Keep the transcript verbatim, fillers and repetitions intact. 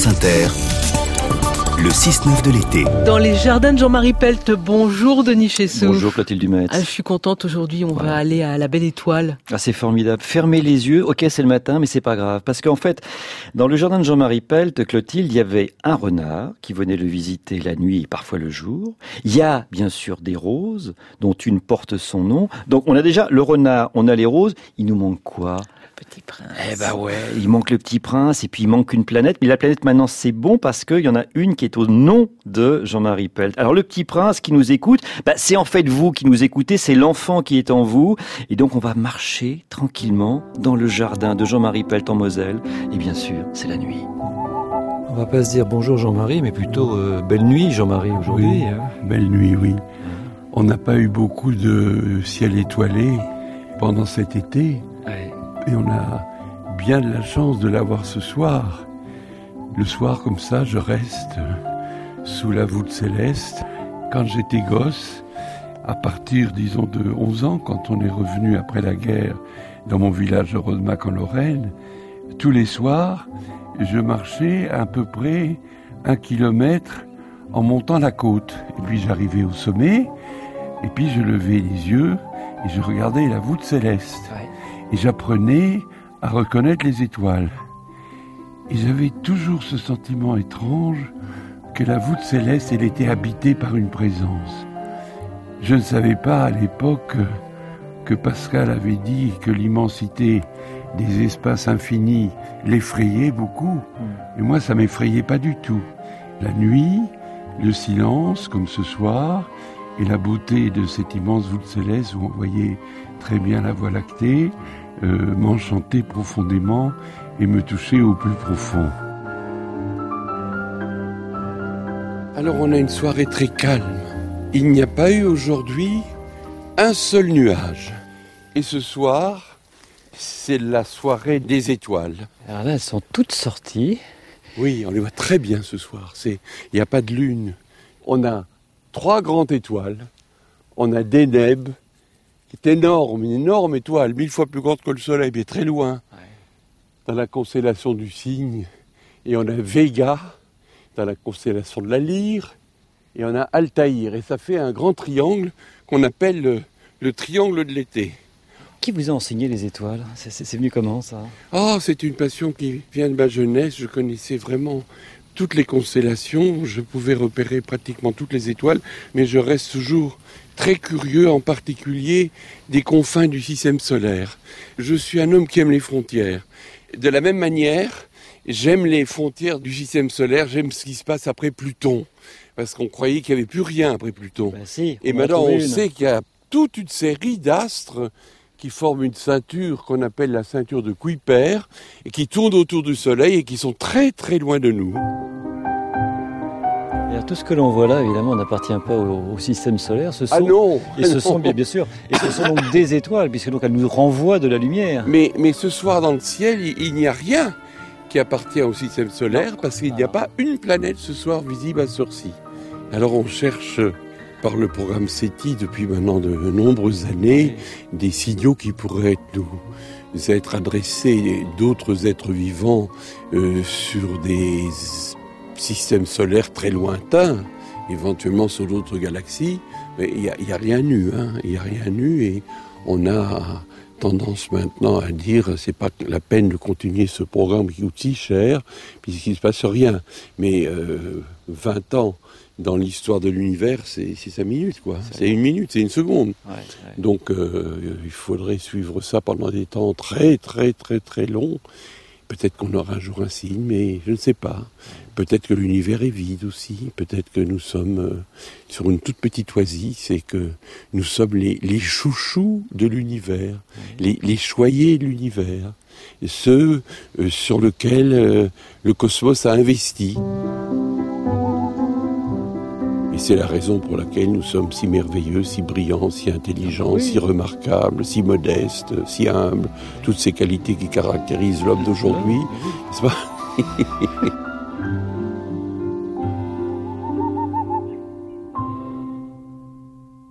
France Inter, le six neuf de l'été. Dans les jardins de Jean-Marie Pelt, bonjour Denis Chessou. Bonjour Clotilde Dumais. Ah, je suis contente aujourd'hui, on Voilà. va aller à la Belle Étoile. Ah, c'est formidable. Fermez les yeux, ok c'est le matin, mais c'est pas grave. Parce qu'en fait, dans le jardin de Jean-Marie Pelt, Clotilde, il y avait un renard qui venait le visiter la nuit et parfois le jour. Il y a bien sûr des roses, dont une porte son nom. Donc on a déjà le renard, on a les roses. Il nous manque quoi ? Petit prince. Eh ben ouais, il manque le petit prince et puis il manque une planète. Mais la planète maintenant c'est bon parce qu'il y en a une qui est au nom de Jean-Marie Pelt. Alors le petit prince qui nous écoute, bah, c'est en fait vous qui nous écoutez, c'est l'enfant qui est en vous. Et donc on va marcher tranquillement dans le jardin de Jean-Marie Pelt en Moselle. Et bien sûr, c'est la nuit. On va pas se dire bonjour Jean-Marie, mais plutôt euh, belle nuit Jean-Marie aujourd'hui. Oui, hein. Belle nuit, oui. On n'a pas eu beaucoup de ciel étoilé pendant cet été. Ouais. Et on a bien de la chance de l'avoir ce soir. Le soir, comme ça, je reste sous la voûte céleste. Quand j'étais gosse, à partir, disons, de onze ans, quand on est revenu après la guerre dans mon village de Rodemack en Lorraine, tous les soirs, je marchais à peu près un kilomètre en montant la côte. Et puis j'arrivais au sommet, et puis je levais les yeux et je regardais la voûte céleste. Ouais. Et j'apprenais à reconnaître les étoiles. Et j'avais toujours ce sentiment étrange que la voûte céleste, elle était habitée par une présence. Je ne savais pas à l'époque que Pascal avait dit que l'immensité des espaces infinis l'effrayait beaucoup. Et moi, ça m'effrayait pas du tout. La nuit, le silence, comme ce soir, et la beauté de cette immense voûte céleste où on voyait très bien la Voie lactée, euh, m'enchantait profondément et me touchait au plus profond. Alors on a une soirée très calme. Il n'y a pas eu aujourd'hui un seul nuage. Et ce soir, c'est la soirée des étoiles. Alors là, elles sont toutes sorties. Oui, on les voit très bien ce soir. C'est, il n'y a pas de lune. On a trois grandes étoiles. On a Deneb, qui est énorme, une énorme étoile, mille fois plus grande que le Soleil, mais très loin, ouais. Dans la constellation du Cygne. Et on a Vega, dans la constellation de la Lyre. Et on a Altaïr. Et ça fait un grand triangle qu'on appelle le, le triangle de l'été. Qui vous a enseigné les étoiles ? c'est, c'est, c'est venu comment ça ? Oh, c'est une passion qui vient de ma jeunesse. Je connaissais vraiment toutes les constellations. Je pouvais repérer pratiquement toutes les étoiles. Mais je reste toujours très curieux, en particulier des confins du système solaire. Je suis un homme qui aime les frontières. De la même manière, j'aime les frontières du système solaire. J'aime ce qui se passe après Pluton. Parce qu'on croyait qu'il n'y avait plus rien après Pluton. Ben si, Et maintenant, on une. sait qu'il y a toute une série d'astres qui forment une ceinture qu'on appelle la ceinture de Kuiper et qui tournent autour du Soleil et qui sont très très loin de nous. Et alors, tout ce que l'on voit là, évidemment, n'appartient pas au, au système solaire. Ce sont, ah non Et ce sont, bien, bien sûr, et ce sont donc des étoiles, puisque donc elles nous renvoient de la lumière. Mais, mais ce soir, dans le ciel, il, il n'y a rien qui appartient au système solaire, non. Parce qu'il n'y a pas une planète ce soir visible à Surcy. Alors on cherche par le programme SETI depuis maintenant de nombreuses années des signaux qui pourraient nous être adressés d'autres êtres vivants euh, sur des systèmes solaires très lointains, éventuellement sur d'autres galaxies. Mais il n'y a, y a rien eu, hein, il n'y a rien eu et on a tendance maintenant à dire c'est pas la peine de continuer ce programme qui coûte si cher puisqu'il ne se passe rien. Mais euh, vingt ans dans l'histoire de l'univers, c'est, c'est cinq minutes, quoi. C'est, c'est une minute, c'est une seconde. Ouais, ouais. Donc, euh, il faudrait suivre ça pendant des temps très, très, très, très longs. Peut-être qu'on aura un jour un signe, mais je ne sais pas. Peut-être que l'univers est vide aussi. Peut-être que nous sommes euh, sur une toute petite oasis. C'est que nous sommes les, les chouchous de l'univers, les, les choyés de l'univers, ceux euh, sur lesquels euh, le cosmos a investi. Et c'est la raison pour laquelle nous sommes si merveilleux, si brillants, si intelligents, oui. Si remarquables, si modestes, si humbles. Toutes ces qualités qui caractérisent l'homme d'aujourd'hui. N'est-ce pas ?